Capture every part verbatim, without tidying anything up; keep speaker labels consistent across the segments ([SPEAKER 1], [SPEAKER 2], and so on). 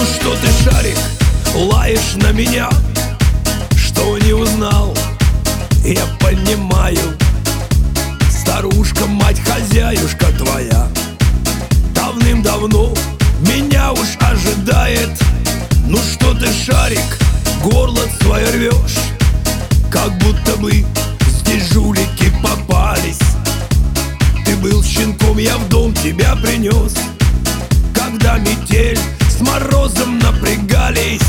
[SPEAKER 1] что ты, шарик, лаешь на меня, что не узнал, я понимаю. Старушка, мать, хозяюшка твоя давным-давно меня уж ожидает. Ну что ты, шарик, горло свое рвешь, как будто бы здесь жулики попались. Ты был щенком, я в дом тебя принес, когда метель с морозом напрягались.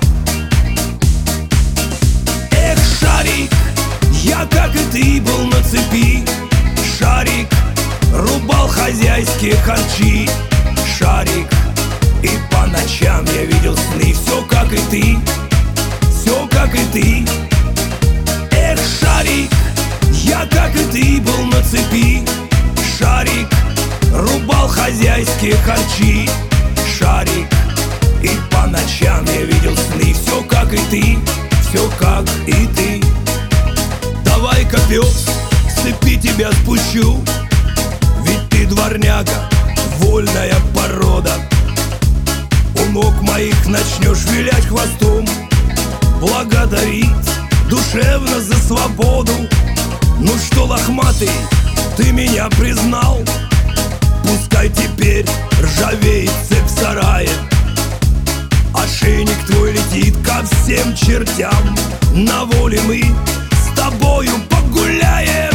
[SPEAKER 1] Эх, шарик, я, как и ты, был на цепи. Шарик, рубал хозяйские харчи. Шарик, и по ночам я видел сны. Все, как и ты, все, как и ты. Эх, шарик, я, как и ты, был на цепи. Шарик, рубал хозяйские харчи. Шарик, и по ночам я видел сны. Все, как и ты, все, как и ты. Давай-ка, пес, с цепи тебя спущу, ведь ты дворняга, вольная порода. У ног моих начнешь вилять хвостом, благодарить душевно за свободу. Ну что, лохматый, ты меня признал, пускай теперь ржавеет цепь в сарае. Ошейник твой летит ко всем чертям, на воле мы с тобою погуляем.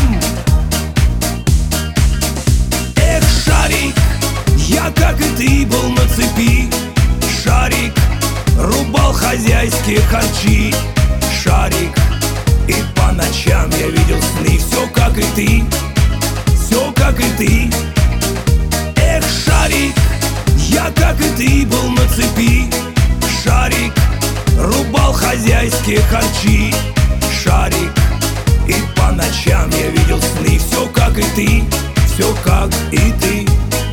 [SPEAKER 1] Эх, шарик, я, как и ты, был на цепи. Шарик, рубал хозяйские харчи. Шарик, и по ночам я видел сны. Все, как и ты, все, как и ты. Эх, шарик, я, как и ты, был на цепи. Шарик, рубал хозяйские харчи. Шарик, и по ночам я видел сны. Все, как и ты, все, как и ты.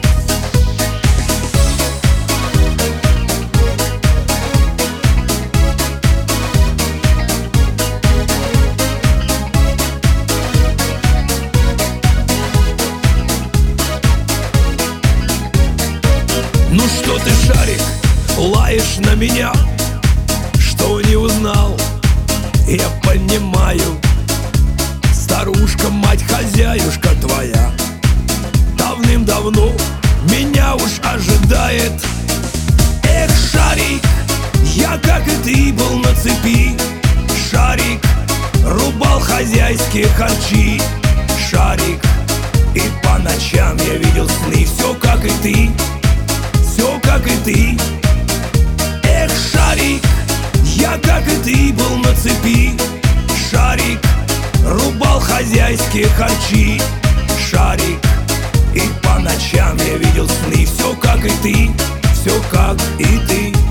[SPEAKER 1] Ну что ты, шарик, лаешь на меня, что не узнал, я понимаю. Старушка, мать, хозяюшка твоя давным-давно меня уж ожидает. Эх, шарик, я, как и ты, был на цепи. Шарик, рубал хозяйские харчи. Шарик, и по ночам я видел сны. Все, как и ты, все, как и ты. Эх, шарик, я, как и ты, был на цепи. Шарик, рубал хозяйские харчи. Шарик, и по ночам я видел сны. Все, как и ты, все, как и ты.